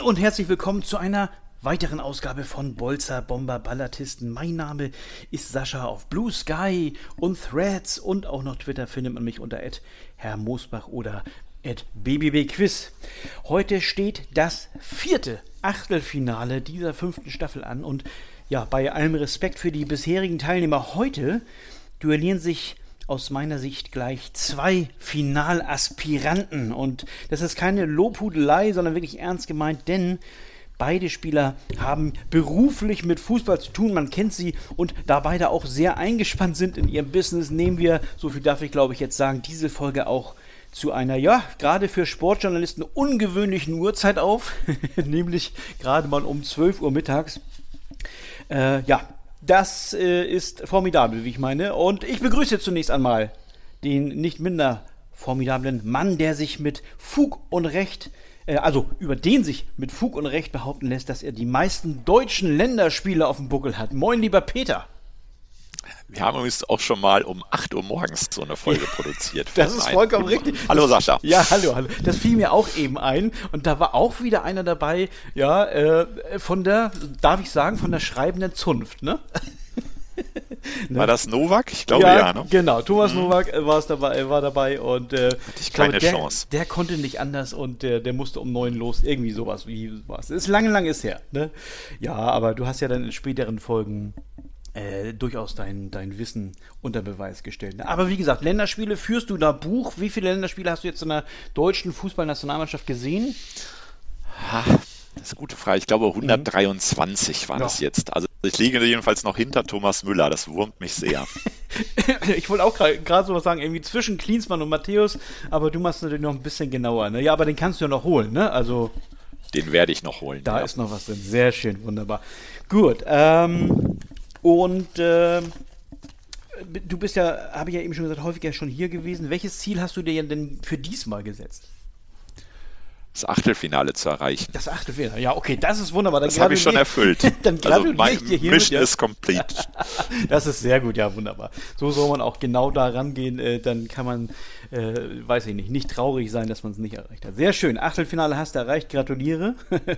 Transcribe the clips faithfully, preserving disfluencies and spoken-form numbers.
und herzlich willkommen zu einer weiteren Ausgabe von Bolzer Bomber Ballatisten. Mein Name ist Sascha. Auf Blue Sky und Threads und auch noch Twitter findet man mich unter at Herr Mosbach oder at B B B Quiz. Heute steht das vierte Achtelfinale dieser fünften Staffel an und ja, bei allem Respekt für die bisherigen Teilnehmer heute duellieren sich aus meiner Sicht gleich zwei Finalaspiranten. Und das ist keine Lobhudelei, sondern wirklich ernst gemeint, denn beide Spieler haben beruflich mit Fußball zu tun, man kennt sie, und da beide auch sehr eingespannt sind in ihrem Business, nehmen wir, so viel darf ich glaube ich jetzt sagen, diese Folge auch zu einer, ja, gerade für Sportjournalisten ungewöhnlichen Uhrzeit auf, nämlich gerade mal um zwölf Uhr mittags. Äh, ja, das äh, ist formidabel, wie ich meine. Und ich begrüße zunächst einmal den nicht minder formidablen Mann, der sich mit Fug und Recht, äh, also über den sich mit Fug und Recht behaupten lässt, dass er die meisten deutschen Länderspiele auf dem Buckel hat. Moin, lieber Peter. Wir haben übrigens auch schon mal um acht Uhr morgens so eine Folge produziert. Das ist vollkommen richtig. Hallo Sascha. Ja, hallo, hallo. Das fiel mir auch eben ein. Und da war auch wieder einer dabei, ja, äh, von der, darf ich sagen, von der schreibenden Zunft, ne? War das Novak? Ich glaube ja, ja, ne? Genau, Thomas mhm. Novak war, es dabei, war dabei und äh, hatte ich keine glaube, der, Chance. Der konnte nicht anders und der, der musste um neun los, irgendwie sowas wie was. Ist lange, lange ist her, ne? Ja, aber du hast ja dann in späteren Folgen Äh, durchaus dein, dein Wissen unter Beweis gestellt. Aber wie gesagt, Länderspiele, führst du da Buch? Wie viele Länderspiele hast du jetzt in der deutschen Fußballnationalmannschaft gesehen? Ha, das ist eine gute Frage. Ich glaube hundertdreiundzwanzig mhm. waren es ja. jetzt. Also ich liege jedenfalls noch hinter Thomas Müller. Das wurmt mich sehr. Ich wollte auch gerade so was sagen, irgendwie zwischen Klinsmann und Matthäus, aber du machst natürlich noch ein bisschen genauer. Ne? Ja, aber den kannst du ja noch holen, ne? Also den werde ich noch holen. Da ja. ist noch was drin. Sehr schön, wunderbar. Gut, ähm Und äh, du bist ja, habe ich ja eben schon gesagt, häufiger schon hier gewesen. Welches Ziel hast du dir denn für diesmal gesetzt? Das Achtelfinale zu erreichen. Das Achtelfinale, ja, okay, das ist wunderbar. Dann das habe ich schon erfüllt. Dann gratuliere also ich dir hiermit. Mission is complete. Das ist sehr gut, ja, wunderbar. So soll man auch genau da rangehen. Äh, dann kann man, äh, weiß ich nicht, nicht traurig sein, dass man es nicht erreicht hat. Sehr schön, Achtelfinale hast du erreicht, gratuliere.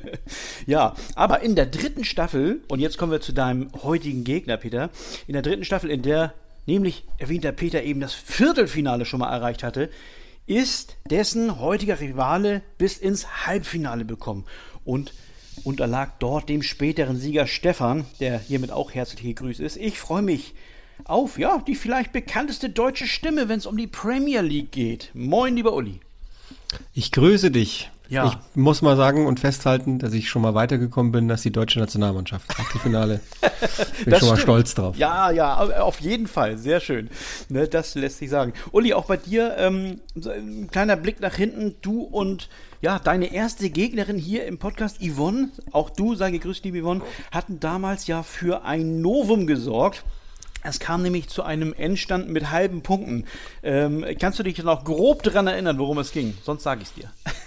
Ja, aber in der dritten Staffel, und jetzt kommen wir zu deinem heutigen Gegner, Peter, in der dritten Staffel, in der nämlich erwähnter Peter eben das Viertelfinale schon mal erreicht hatte, ist dessen heutiger Rivale bis ins Halbfinale bekommen und unterlag dort dem späteren Sieger Stefan, der hiermit auch herzlich gegrüßt ist. Ich freue mich auf, ja, die vielleicht bekannteste deutsche Stimme, wenn es um die Premier League geht. Moin, lieber Uli. Ich grüße dich. Ja. Ich muss mal sagen und festhalten, dass ich schon mal weitergekommen bin als die deutsche Nationalmannschaft. Achtelfinale. Bin das schon mal stimmt. stolz drauf. Ja, ja, auf jeden Fall. Sehr schön. Ne, das lässt sich sagen. Uli, auch bei dir ähm, so ein kleiner Blick nach hinten. Du und ja, deine erste Gegnerin hier im Podcast, Yvonne, auch du, sei gegrüßt, liebe Yvonne, hatten damals ja für ein Novum gesorgt. Es kam nämlich zu einem Endstand mit halben Punkten. Ähm, kannst du dich noch grob daran erinnern, worum es ging? Sonst sage ich es dir.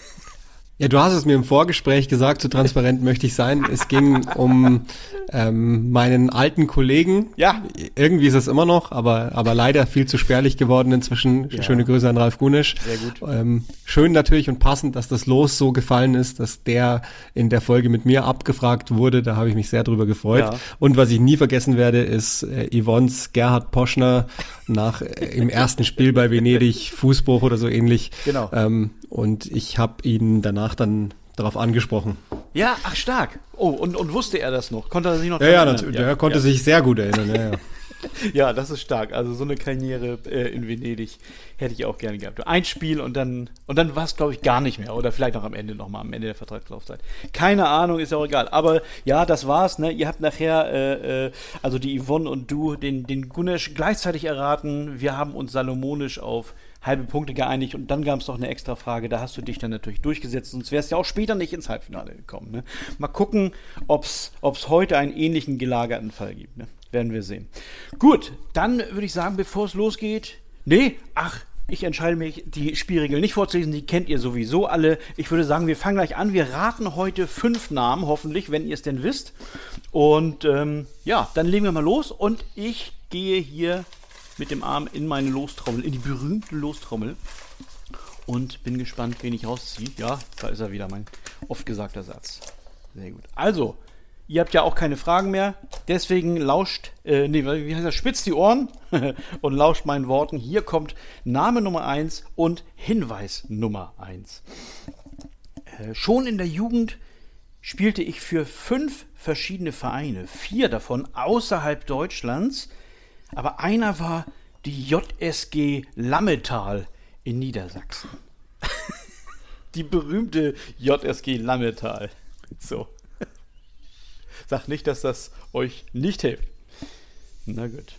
Ja, du hast es mir im Vorgespräch gesagt, so transparent möchte ich sein. Es ging um ähm, meinen alten Kollegen. Ja. Irgendwie ist es immer noch, aber aber leider viel zu spärlich geworden inzwischen. Ja. Schöne Grüße an Ralf Gunisch. Sehr gut. Ähm, schön natürlich und passend, dass das Los so gefallen ist, dass der in der Folge mit mir abgefragt wurde. Da habe ich mich sehr drüber gefreut. Ja. Und was ich nie vergessen werde, ist äh, Yvonnes Gerhard Poschner nach äh, im ersten Spiel bei Venedig, Fußbruch oder so ähnlich. Genau. Ähm, und ich habe ihn danach dann darauf angesprochen. Ja, ach stark. Oh, und, und wusste er das noch? Konnte er sich noch Ja, ja, natürlich. Ja, der konnte ja. sich sehr gut erinnern. Ja, ja. Ja, das ist stark. Also so eine Karriere äh, in Venedig hätte ich auch gerne gehabt. Ein Spiel und dann und dann war es, glaube ich, gar nicht mehr. Oder vielleicht noch am Ende nochmal, am Ende der Vertragslaufzeit. Keine Ahnung, ist ja auch egal. Aber ja, das war's. Ne? Ihr habt nachher, äh, äh, also die Yvonne und du, den, den Gunesch gleichzeitig erraten. Wir haben uns salomonisch auf halbe Punkte geeinigt und dann gab es noch eine extra Frage, da hast du dich dann natürlich durchgesetzt, sonst wärst du ja auch später nicht ins Halbfinale gekommen. Ne? Mal gucken, ob es heute einen ähnlichen gelagerten Fall gibt. Ne? Werden wir sehen. Gut, dann würde ich sagen, bevor es losgeht, nee, ach, ich entscheide mich, die Spielregeln nicht vorzulesen, die kennt ihr sowieso alle. Ich würde sagen, wir fangen gleich an. Wir raten heute fünf Namen, hoffentlich, wenn ihr es denn wisst. Und ähm, ja, dann legen wir mal los und ich gehe hier mit dem Arm in meine Lostrommel, in die berühmte Lostrommel und bin gespannt, wen ich rausziehe. Ja, da ist er wieder, mein oft gesagter Satz. Sehr gut. Also, ihr habt ja auch keine Fragen mehr, deswegen lauscht, äh, nee, wie heißt das, spitzt die Ohren und lauscht meinen Worten. Hier kommt Name Nummer eins und Hinweis Nummer eins. Äh, schon in der Jugend spielte ich für fünf verschiedene Vereine, vier davon außerhalb Deutschlands, aber einer war die J S G Lammetal in Niedersachsen. Die berühmte J S G Lammetal. So. Sag nicht, dass das euch nicht hilft. Na gut.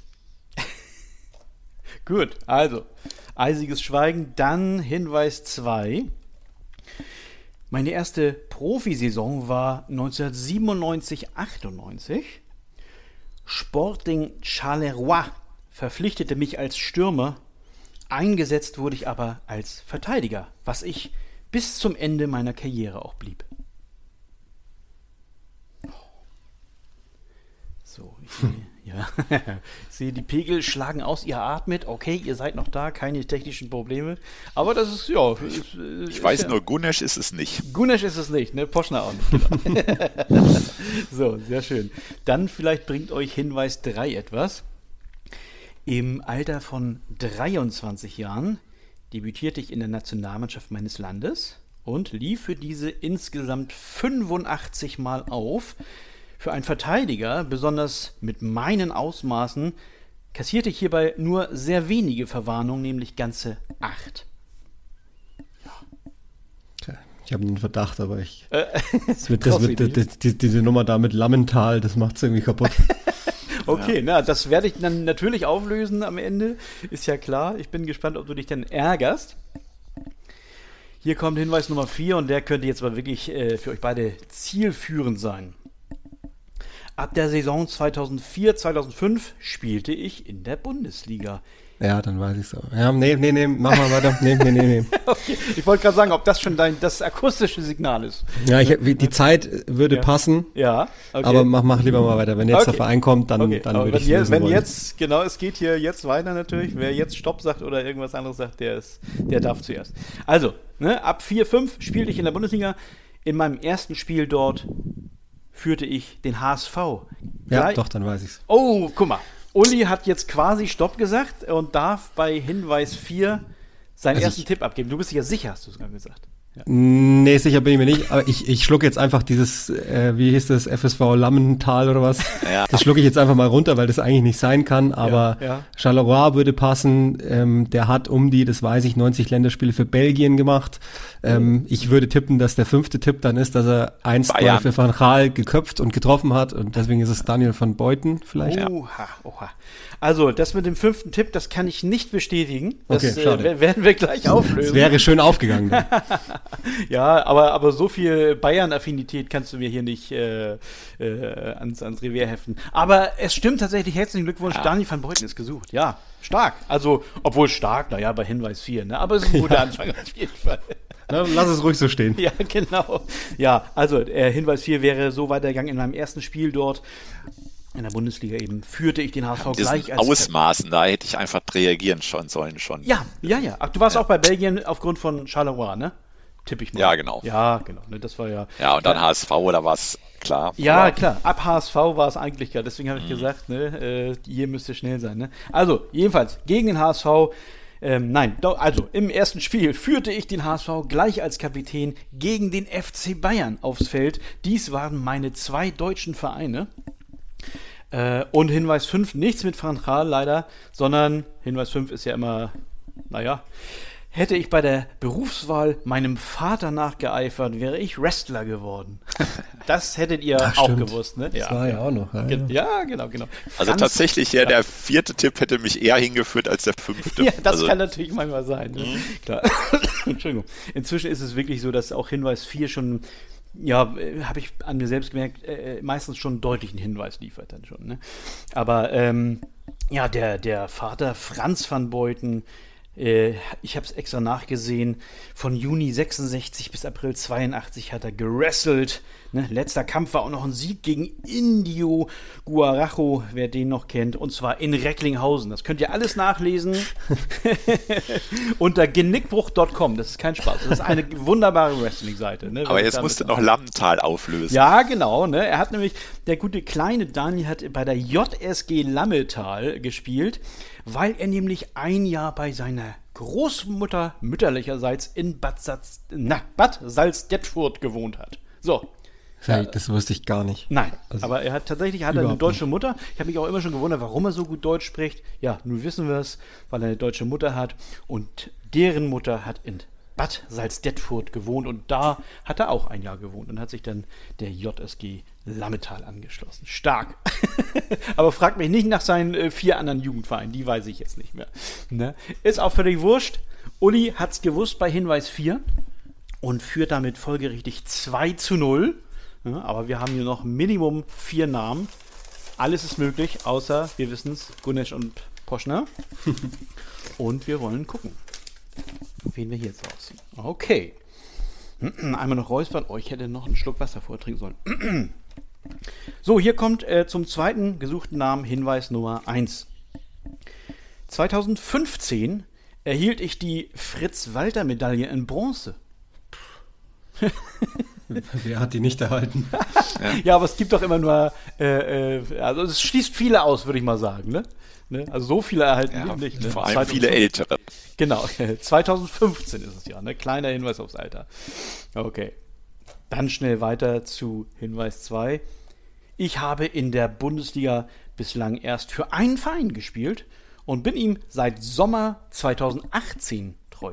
Gut, also, eisiges Schweigen. Dann Hinweis zwei. Meine erste Profisaison war neunzehnhundertsiebenundneunzig achtundneunzig. Sporting Charleroi verpflichtete mich als Stürmer. Eingesetzt wurde ich aber als Verteidiger, was ich bis zum Ende meiner Karriere auch blieb. So, ich sehe, ja, ich sehe, die Pegel schlagen aus, ihr atmet, okay, ihr seid noch da, keine technischen Probleme, aber das ist, ja... Ist, ich ist weiß ja, nur, Gunesch ist es nicht. Gunesch ist es nicht, ne, Poschner auch nicht. Genau. So, sehr schön. Dann vielleicht bringt euch Hinweis drei etwas. Im Alter von dreiundzwanzig Jahren debütierte ich in der Nationalmannschaft meines Landes und lief für diese insgesamt fünfundachtzig Mal auf. Für einen Verteidiger, besonders mit meinen Ausmaßen, kassierte ich hierbei nur sehr wenige Verwarnungen, nämlich ganze acht. Ja. Ich habe einen Verdacht, aber ich. Äh, das wird, das wird, das, das, die, diese Nummer da mit Lammental, das macht es irgendwie kaputt. Okay, ja. Na, das werde ich dann natürlich auflösen am Ende. Ist ja klar. Ich bin gespannt, ob du dich dann ärgerst. Hier kommt Hinweis Nummer vier und der könnte jetzt mal wirklich äh, für euch beide zielführend sein. Ab der Saison zweitausendvier zweitausendfünf spielte ich in der Bundesliga. Ja, dann weiß ich es auch. Ja, nee, nee, nee, mach mal weiter. Nee, nee, nee, nee. Okay. Ich wollte gerade sagen, ob das schon dein das akustische Signal ist. Ja, ich, die Zeit würde ja. passen. Ja, okay. Aber mach, mach lieber mal weiter. Wenn jetzt okay. der Verein kommt, dann, okay. dann aber würde wenn ich je, lösen Wenn wollen. jetzt, genau, es geht hier jetzt weiter natürlich. Wer jetzt Stopp sagt oder irgendwas anderes sagt, der, ist, der darf zuerst. Also, ne, ab vier fünf spielte ich in der Bundesliga. In meinem ersten Spiel dort führte ich den H S V. Ja, Gleich, doch, dann weiß ich's. Oh, guck mal. Uli hat jetzt quasi Stopp gesagt und darf bei Hinweis vier seinen also ersten ich, Tipp abgeben. Du bist sicher sicher, hast du es gerade gesagt. Ja. Nee, sicher bin ich mir nicht, aber ich, ich schlucke jetzt einfach dieses, äh, wie hieß das, F S V Lammental oder was? Ja. Das schlucke ich jetzt einfach mal runter, weil das eigentlich nicht sein kann, aber ja, ja. Charleroi würde passen, ähm, der hat um die, das weiß ich, neunzig Länderspiele für Belgien gemacht. Ähm, ich würde tippen, dass der fünfte Tipp dann ist, dass er eins zwei für Van Gaal geköpft und getroffen hat und deswegen ist es Daniel van Beuten vielleicht. Oha, oha. Also, das mit dem fünften Tipp, das kann ich nicht bestätigen. Das okay, schade. äh, werden wir gleich auflösen. Das wäre schön aufgegangen. Dann. Ja, aber, aber so viel Bayern-Affinität kannst du mir hier nicht äh, äh, ans, ans Revier heften. Aber es stimmt tatsächlich, herzlichen Glückwunsch, ja. Daniel van Beuten ist gesucht. Ja, stark. Also, obwohl stark, naja, bei Hinweis vier, ne? Aber es ist ein guter ja. Anfang auf jeden Fall. Na, lass es ruhig so stehen. Ja, genau. Ja, also äh, Hinweis vier wäre so weitergegangen in meinem ersten Spiel dort. In der Bundesliga eben führte ich den H S V ja, gleich als... Ausmaßen, da hätte ich einfach reagieren schon sollen schon. Ja, ja, ja. Ach, du warst ja. auch bei Belgien aufgrund von Charleroi, ne? Tipp ich mal. Ja, genau. Ja, genau. Ne, das war ja... Ja, und dann ja. H S V, oder was? Klar. Ja, aber klar. Ab H S V war es eigentlich klar. Deswegen habe ich mhm. gesagt, ne, äh, hier müsste schnell sein. Ne? Also, jedenfalls, gegen den H S V... Ähm, nein, do, also im ersten Spiel führte ich den H S V gleich als Kapitän gegen den F C Bayern aufs Feld. Dies waren meine zwei deutschen Vereine. Äh, und Hinweis fünf, nichts mit Van Gaal leider, sondern Hinweis fünf ist ja immer, naja, hätte ich bei der Berufswahl meinem Vater nachgeeifert, wäre ich Wrestler geworden. Das hättet ihr Ach, auch stimmt. gewusst, ne? Das ja, war ja auch noch. Ja, ja. ja genau, genau. Also Franz, tatsächlich, ja, der vierte Tipp hätte mich eher hingeführt als der fünfte. Ja, das also, kann natürlich manchmal sein. Ne? Mhm. Klar. Entschuldigung. Inzwischen ist es wirklich so, dass auch Hinweis vier schon, ja, habe ich an mir selbst gemerkt, äh, meistens schon einen deutlichen Hinweis liefert dann schon. Ne? Aber ähm, ja, der, der Vater Franz van Beuten, äh, ich habe es extra nachgesehen, von Juni sechsundsechzig bis April zweiundachtzig hat er gewrestelt, Ne? Letzter Kampf war auch noch ein Sieg gegen Indio Guarajo, wer den noch kennt, und zwar in Recklinghausen. Das könnt ihr alles nachlesen unter genickbruch punkt com. Das ist kein Spaß. Das ist eine wunderbare Wrestling-Seite. Ne? Aber jetzt musst du noch Lammental auflösen. Ja, genau. Ne? Er hat nämlich, der gute kleine Daniel hat bei der J S G Lammental gespielt, weil er nämlich ein Jahr bei seiner Großmutter mütterlicherseits in Bad, Salz, na, Bad Salzdetfurt gewohnt hat. So. Hey, das wusste ich gar nicht. Nein, also aber er hat tatsächlich hat er eine deutsche Mutter. Ich habe mich auch immer schon gewundert, warum er so gut Deutsch spricht. Ja, nun wissen wir es, weil er eine deutsche Mutter hat. Und deren Mutter hat in Bad Salzdetfurt gewohnt. Und da hat er auch ein Jahr gewohnt und hat sich dann der J S G Lammental angeschlossen. Stark. Aber fragt mich nicht nach seinen äh, vier anderen Jugendvereinen. Die weiß ich jetzt nicht mehr. Ne? Ist auch völlig wurscht. Uli hat's gewusst bei Hinweis vier und führt damit folgerichtig zwei zu null. Ja, aber wir haben hier noch Minimum vier Namen. Alles ist möglich, außer, wir wissen es, Gunesh und Poschner. Und wir wollen gucken, wen wir hier jetzt rausziehen. Okay. Einmal noch räuspern. Oh, ich hätte noch einen Schluck Wasser vortrinken sollen. So, hier kommt äh, zum zweiten gesuchten Namen Hinweis Nummer eins. zweitausendfünfzehn erhielt ich die Fritz-Walter-Medaille in Bronze. Wer hat die nicht erhalten? ja. ja, aber es gibt doch immer nur, äh, äh, also es schließt viele aus, würde ich mal sagen, ne? ne? Also so viele erhalten ja, nicht. Ne? Vor allem viele Ältere. Genau, zweitausendfünfzehn ist es ja, ne? Kleiner Hinweis aufs Alter. Okay. Dann schnell weiter zu Hinweis zwei. Ich habe in der Bundesliga bislang erst für einen Verein gespielt und bin ihm seit Sommer zweitausendachtzehn treu.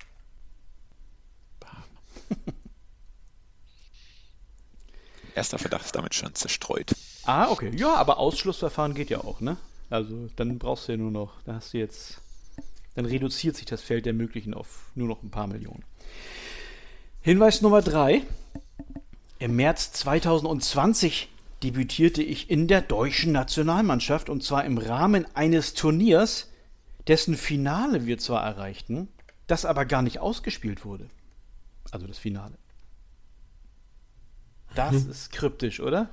Erster Verdacht ist damit schon zerstreut. Ah, okay. Ja, aber Ausschlussverfahren geht ja auch, ne? Also dann brauchst du ja nur noch, da hast du jetzt, dann reduziert sich das Feld der Möglichen auf nur noch ein paar Millionen. Hinweis Nummer drei. Im März zweitausendzwanzig debütierte ich in der deutschen Nationalmannschaft und zwar im Rahmen eines Turniers, dessen Finale wir zwar erreichten, das aber gar nicht ausgespielt wurde. Also das Finale. Das hm. ist kryptisch, oder?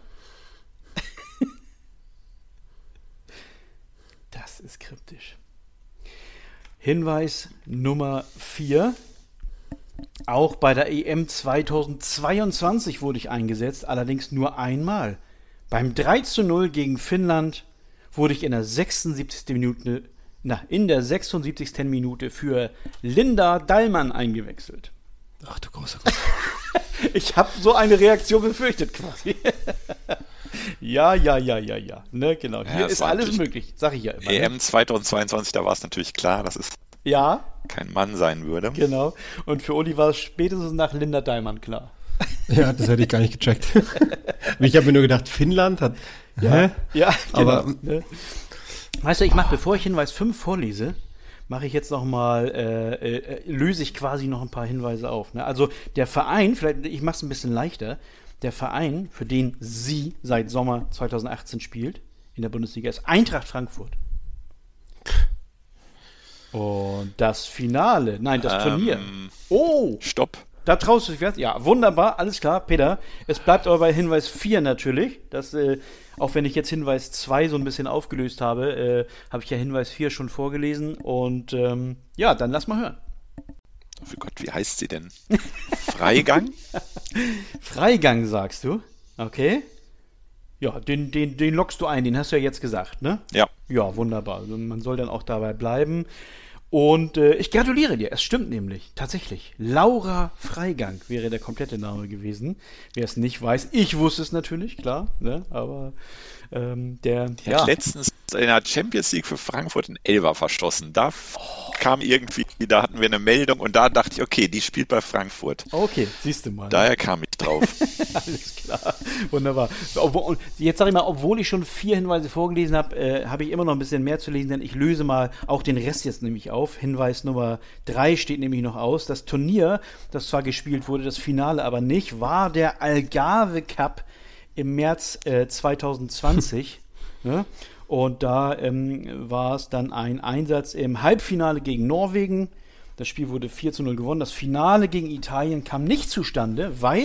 Das ist kryptisch. Hinweis Nummer vier. Auch bei der E M zweitausendzweiundzwanzig wurde ich eingesetzt, allerdings nur einmal. Beim drei zu null gegen Finnland wurde ich in der sechsundsiebzigsten Minute, na, in der sechsundsiebzigsten Minute für Linda Dallmann eingewechselt. Ach du großer Gott. Ich habe so eine Reaktion befürchtet quasi. ja, ja, ja, ja, ja. Ne, genau. Hier ja, ist alles möglich, sag ich ja immer. E M ne? zweitausendzweiundzwanzig, da war es natürlich klar, dass es ja. kein Mann sein würde. Genau. Und für Uli war es spätestens nach Linda Dallmann klar. Ja, das hätte ich gar nicht gecheckt. Ich habe mir nur gedacht, Finnland hat... Ja, hä? ja genau. Aber, ne? Weißt du, ich mache, bevor ich Hinweis fünf vorlese, mache ich jetzt noch mal, äh, äh, löse ich quasi noch ein paar Hinweise auf. Ne? Also der Verein, vielleicht, ich mache es ein bisschen leichter, der Verein, für den sie seit Sommer zweitausendachtzehn spielt, in der Bundesliga, ist Eintracht Frankfurt. Und das Finale, nein, das ähm, Turnier. Oh! Stopp. Da traust du dich was? Ja, wunderbar, alles klar, Peter. Es bleibt aber bei Hinweis vier natürlich. Das, äh, auch wenn ich jetzt Hinweis zwei so ein bisschen aufgelöst habe, äh, habe ich ja Hinweis vier schon vorgelesen. Und ähm, ja, dann lass mal hören. Oh für Gott, wie heißt sie denn? Freigang? Freigang, sagst du? Okay. Ja, den, den, den lockst du ein, den hast du ja jetzt gesagt, ne? Ja. Ja, wunderbar. Also man soll dann auch dabei bleiben. Und äh, ich gratuliere dir, es stimmt nämlich, tatsächlich. Laura Freigang wäre der komplette Name gewesen. Wer es nicht weiß, ich wusste es natürlich, klar, ne? Aber ähm, der... Die ja. hat letztens in der Champions League für Frankfurt einen Elfer verschossen. Da oh. kam irgendwie, da hatten wir eine Meldung und da dachte ich, okay, die spielt bei Frankfurt. Okay, siehst du mal. Daher kam ich drauf. Alles klar, wunderbar. Obwohl, jetzt sage ich mal, obwohl ich schon vier Hinweise vorgelesen habe, äh, habe ich immer noch ein bisschen mehr zu lesen, denn ich löse mal auch den Rest jetzt nämlich auf. Hinweis Nummer drei steht nämlich noch aus. Das Turnier, das zwar gespielt wurde, das Finale aber nicht, war der Algarve Cup im März äh, zweitausendzwanzig. Ne? Und da ähm, war es dann ein Einsatz im Halbfinale gegen Norwegen. Das Spiel wurde vier zu null gewonnen. Das Finale gegen Italien kam nicht zustande, weil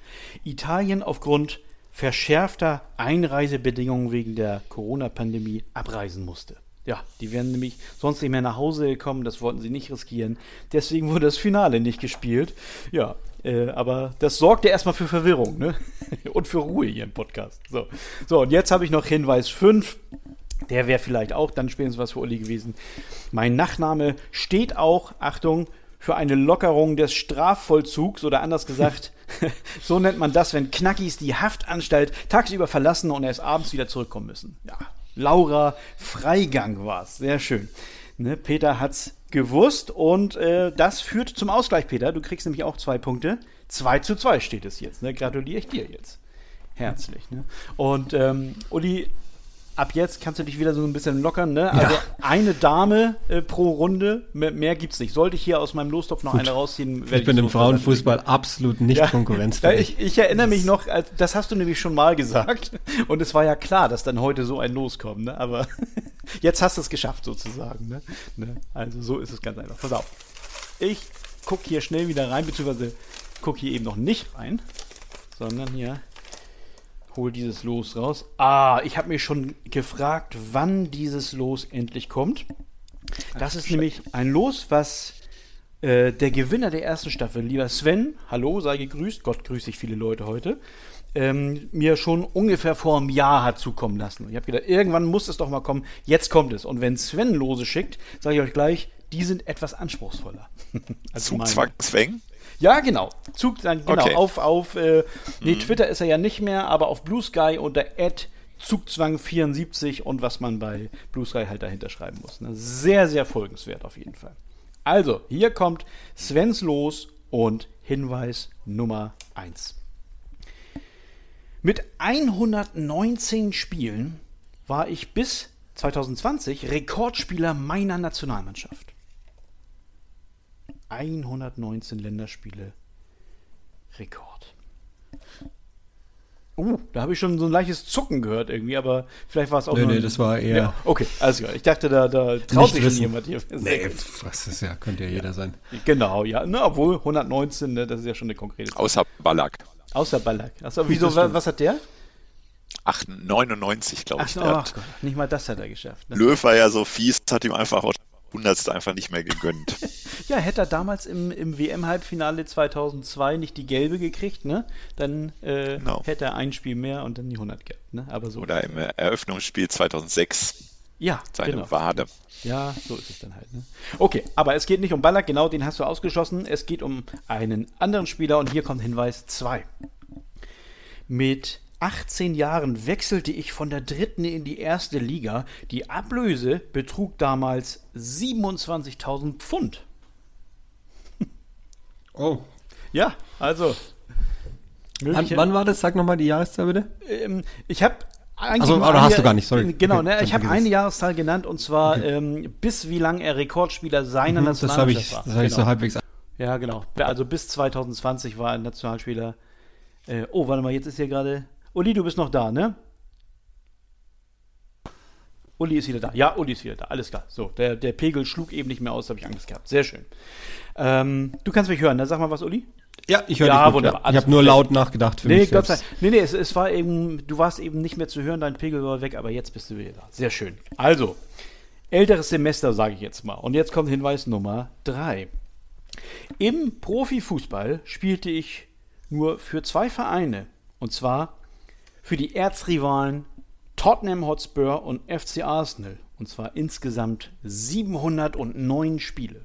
Italien aufgrund verschärfter Einreisebedingungen wegen der Corona-Pandemie abreisen musste. Ja, die wären nämlich sonst nicht mehr nach Hause gekommen, das wollten sie nicht riskieren. Deswegen wurde das Finale nicht gespielt. Ja, äh, aber das sorgte erstmal für Verwirrung, ne? Und für Ruhe hier im Podcast. So, so und jetzt habe ich noch Hinweis fünf. Der wäre vielleicht auch dann spätestens was für Uli gewesen. Mein Nachname steht auch, Achtung, für eine Lockerung des Strafvollzugs oder anders gesagt, so nennt man das, wenn Knackis die Haftanstalt tagsüber verlassen und erst abends wieder zurückkommen müssen. Ja, Laura Freigang war's. Sehr schön. Ne, Peter hat's gewusst und äh, das führt zum Ausgleich, Peter. Du kriegst nämlich auch zwei Punkte. zwei zu zwei steht es jetzt. Ne? Gratuliere ich dir jetzt. Herzlich. Ne? Und ähm, Uli, ab jetzt kannst du dich wieder so ein bisschen lockern, ne? Also ja. eine Dame äh, pro Runde, mehr, mehr gibt's nicht. Sollte ich hier aus meinem Lostopf noch Gut. eine rausziehen, werde ich. Ich bin so im Frauenfußball absolut nicht ja. konkurrenzfähig. Ich, ich erinnere mich noch, das hast du nämlich schon mal gesagt. Und es war ja klar, dass dann heute so ein Los kommt, ne? Aber jetzt hast du es geschafft sozusagen, ne? ne? Also so ist es ganz einfach. Pass auf. Ich gucke hier schnell wieder rein, beziehungsweise gucke hier eben noch nicht rein, sondern hier hol dieses Los raus. Ah, ich habe mich schon gefragt, wann dieses Los endlich kommt. Das ist nämlich ein Los, was äh, der Gewinner der ersten Staffel, lieber Sven, hallo, sei gegrüßt, Gott grüße ich viele Leute heute, ähm, mir schon ungefähr vor einem Jahr hat zukommen lassen. Und ich habe gedacht, irgendwann muss es doch mal kommen, jetzt kommt es. Und wenn Sven Lose schickt, sage ich euch gleich, die sind etwas anspruchsvoller. Zugzwang Sven? Ja, genau. Zug, dann, genau, okay. auf, auf äh, nee, mhm. Twitter ist er ja nicht mehr, aber auf Blue Sky unter at Zugzwang vierundsiebzig und was man bei Blue Sky halt dahinter schreiben muss. Ne? Sehr, sehr folgenswert auf jeden Fall. Also, hier kommt Svens Los und Hinweis Nummer eins. Mit hundertneunzehn Spielen war ich bis zwanzig zwanzig Rekordspieler meiner Nationalmannschaft. hundertneunzehn Länderspiele Rekord. Uh, da habe ich schon so ein leichtes Zucken gehört irgendwie, aber vielleicht war es auch nee, nur... Nee, das war eher... Ja, okay, also ich dachte, da, da traut sich schon jemand hier. Nee, was ist ja, könnte ja jeder sein. Genau, ja, ne, obwohl hundertneunzehn, ne, das ist ja schon eine konkrete Zahl. Außer Ballack. Außer Ballack. Achso, wieso, was, was hat der? Ach, neunundneunzig, glaube ich. Ach, oh Gott, nicht mal das hat er geschafft. Ne? Löw war ja so fies, hat ihm einfach auch Hundertste einfach nicht mehr gegönnt. Ja, hätte er damals im, im W M-Halbfinale zweitausendzwei nicht die gelbe gekriegt, ne? Dann äh, genau. hätte er ein Spiel mehr und dann die hundert gehabt, ne? Aber so. Oder im Eröffnungsspiel zweitausendsechs. Ja, seine genau. Wade. Ja, so ist es dann halt, ne? Okay, aber es geht nicht um Ballack, genau, den hast du ausgeschlossen. Es geht um einen anderen Spieler und hier kommt Hinweis zwei. Mit achtzehn Jahren wechselte ich von der dritten in die erste Liga. Die Ablöse betrug damals siebenundzwanzigtausend Pfund. Oh. Ja, also. Wann, wann war das? Sag nochmal die Jahreszahl bitte. Ähm, ich habe eigentlich. Also, oder hast du gar nicht, sorry. Genau, okay, ne, ich habe eine Jahreszahl genannt und zwar okay. ähm, bis wie lange er Rekordspieler seiner mhm, Nationalmannschaft war. Das habe ich genau. so halbwegs. Ja, genau. Also bis zwanzig zwanzig war er Nationalspieler. Äh, oh, warte mal, jetzt ist hier gerade. Uli, du bist noch da, ne? Uli ist wieder da. Ja, Uli ist wieder da. Alles klar. So, der, der Pegel schlug eben nicht mehr aus, habe ich Angst gehabt. Sehr schön. Ähm, du kannst mich hören, ne? Sag mal was, Uli. Ja, ich höre ja, dich gut. Wunderbar. Ja. Ich habe nur laut nachgedacht für nee, mich Gott sei, selbst. Nee, nee, es, es war eben, du warst eben nicht mehr zu hören, dein Pegel war weg, aber jetzt bist du wieder da. Sehr schön. Also, älteres Semester, sage ich jetzt mal. Und jetzt kommt Hinweis Nummer drei. Im Profifußball spielte ich nur für zwei Vereine. Und zwar für die Erzrivalen Tottenham Hotspur und F C Arsenal. Und zwar insgesamt siebenhundertneun Spiele.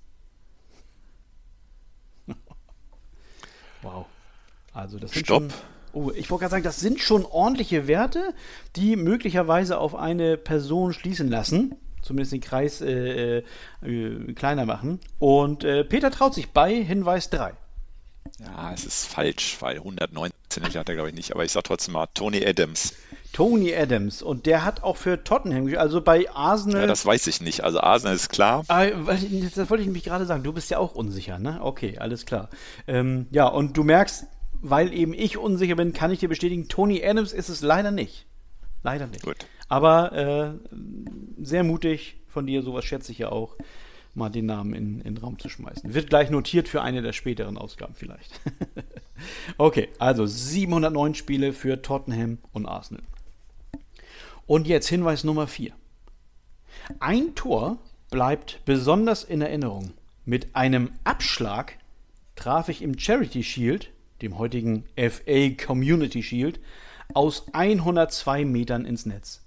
Wow. Also das sind Stopp. schon... Oh, ich wollte gerade sagen, das sind schon ordentliche Werte, die möglicherweise auf eine Person schließen lassen. Zumindest den Kreis äh, äh, kleiner machen. Und äh, Peter traut sich bei Hinweis drei. Ja, es ist falsch, weil hundertneunzehn hat er, glaube ich, nicht. Aber ich sage trotzdem mal Tony Adams. Tony Adams. Und der hat auch für Tottenham gespielt. Also bei Arsenal... Ja, das weiß ich nicht. Also Arsenal ist klar. Ah, das wollte ich nämlich gerade sagen. Du bist ja auch unsicher, ne? Okay, alles klar. Ähm, ja, und du merkst, weil eben ich unsicher bin, kann ich dir bestätigen, Tony Adams ist es leider nicht. Leider nicht. Gut. Aber äh, sehr mutig von dir, sowas schätze ich ja auch. mal den Namen in, in den Raum zu schmeißen. Wird gleich notiert für eine der späteren Ausgaben vielleicht. Okay, also siebenhundertneun Spiele für Tottenham und Arsenal. Und jetzt Hinweis Nummer vier. Ein Tor bleibt besonders in Erinnerung. Mit einem Abschlag traf ich im Charity Shield, dem heutigen F A Community Shield, aus hundertzwei Metern ins Netz.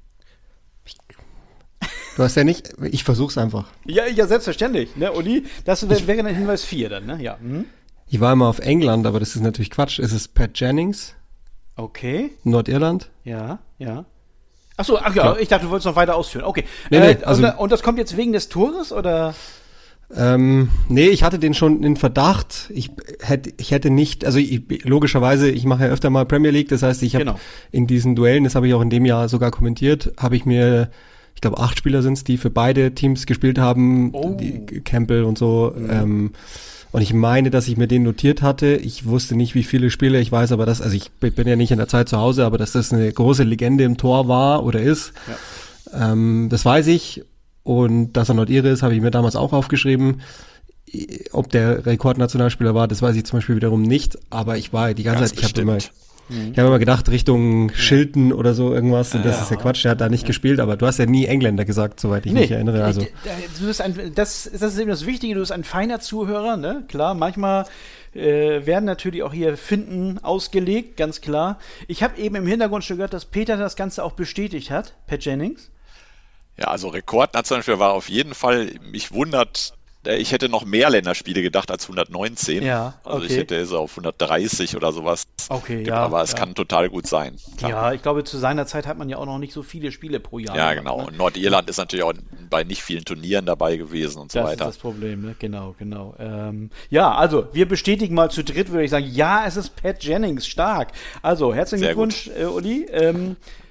Du hast ja nicht, ich versuch's einfach. Ja, ja, selbstverständlich, ne, Uli? Das wäre wär dann Hinweis vier dann, ne? Ja. Hm? Ich war immer auf England, aber das ist natürlich Quatsch. Es ist Pat Jennings. Okay. Nordirland. Ja, ja. Achso, ach ja, Klar. Ich dachte, du wolltest noch weiter ausführen. Okay. Nee, nee, äh, also, und, und das kommt jetzt wegen des Tores, oder? Ähm, nee, ich hatte den schon in Verdacht. Ich hätte, ich hätte nicht, also ich, logischerweise, ich mache ja öfter mal Premier League, das heißt, ich habe genau. in diesen Duellen, das habe ich auch in dem Jahr sogar kommentiert, habe ich mir, ich glaube, acht Spieler sind's, die für beide Teams gespielt haben, oh. die Campbell und so. Mhm. Ähm, und ich meine, dass ich mir den notiert hatte. Ich wusste nicht, wie viele Spiele. Ich weiß aber, dass, also ich bin ja nicht in der Zeit zu Hause, aber dass das eine große Legende im Tor war oder ist, ja. ähm, das weiß ich. Und dass er Nordire ist, habe ich mir damals auch aufgeschrieben. Ob der Rekordnationalspieler war, das weiß ich zum Beispiel wiederum nicht. Aber ich war die ganze Ganz Zeit, ich habe immer, mhm. ich habe immer gedacht, Richtung Schilden oder so irgendwas. Und das ja. ist ja Quatsch, der hat da nicht ja. gespielt. Aber du hast ja nie Engländer gesagt, soweit ich nee, mich erinnere. Also. Du bist ein, das, das ist eben das Wichtige, du bist ein feiner Zuhörer, ne? Klar, manchmal äh, werden natürlich auch hier Finten ausgelegt, ganz klar. Ich habe eben im Hintergrund schon gehört, dass Peter das Ganze auch bestätigt hat, Pat Jennings. Ja, also Rekordnationalspieler war auf jeden Fall, mich wundert, ich hätte noch mehr Länderspiele gedacht als hundertneunzehn. Ja, okay. Also ich hätte so auf hundertdreißig oder sowas. Okay, gedacht, ja. Aber es ja. kann total gut sein. Klar. Ja, ich glaube, zu seiner Zeit hat man ja auch noch nicht so viele Spiele pro Jahr. Ja, genau. Ne? Und Nordirland ist natürlich auch bei nicht vielen Turnieren dabei gewesen und so das weiter. Das ist das Problem, ne? Genau, genau. Ähm, ja, also wir bestätigen mal zu dritt, würde ich sagen, ja, es ist Pat Jennings, stark. Also, herzlichen Sehr Glückwunsch, äh, Uli. Ähm,